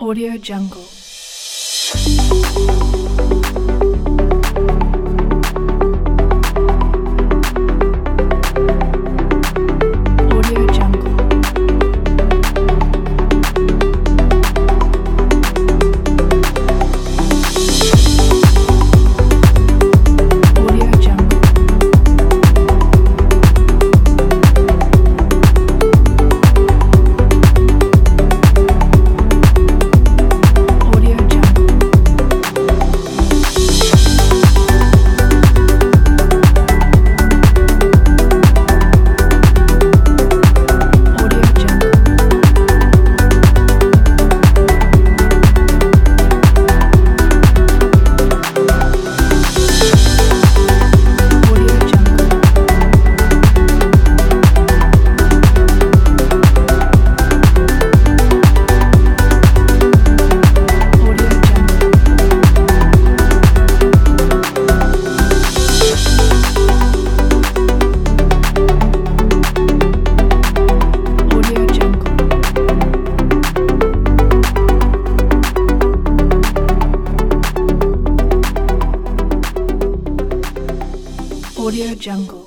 Audio Jungle. Audio Jungle. Audio Jungle. Audio Jungle. Audio Jungle. Audio Jungle. Audio Jungle. Audio Jungle. Audio Jungle.